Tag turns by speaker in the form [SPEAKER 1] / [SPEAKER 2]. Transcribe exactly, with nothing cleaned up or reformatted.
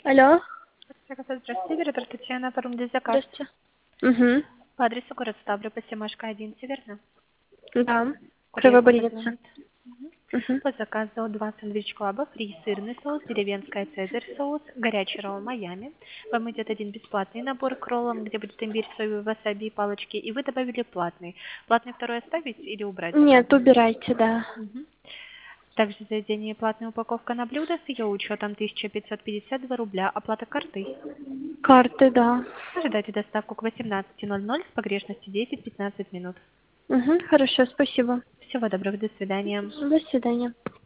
[SPEAKER 1] Алло,
[SPEAKER 2] Здравствуйте, здравствуйте, директор Татьяна, оформить здесь заказ.
[SPEAKER 1] здравствуйте. Угу.
[SPEAKER 2] По адресу город Ставрополь, Семашко один, все верно?
[SPEAKER 1] Да.
[SPEAKER 2] Курьер вам
[SPEAKER 1] Кровоболица.
[SPEAKER 2] позвонит. Мгм.
[SPEAKER 1] Угу.
[SPEAKER 2] По заказу два сэндвич клаба, фри сырный соус, деревенская цезарь соус, горячий ролл Майами. Вам идет один бесплатный набор к роллам, где будет имбирь, соевый васаби и палочки, и вы добавили платный. Платный второй оставить или убрать
[SPEAKER 1] Нет,
[SPEAKER 2] заказанный?
[SPEAKER 1] убирайте, да.
[SPEAKER 2] Мгм. Также в заведении платная упаковка на блюдо с ее учетом тысяча пятьсот пятьдесят два рубля, оплата картой.
[SPEAKER 1] Карты, да.
[SPEAKER 2] Ожидайте доставку к восемнадцати ноль ноль с погрешностью десять-пятнадцать минут.
[SPEAKER 1] Угу. Хорошо, спасибо.
[SPEAKER 2] Всего доброго, до свидания.
[SPEAKER 1] До свидания.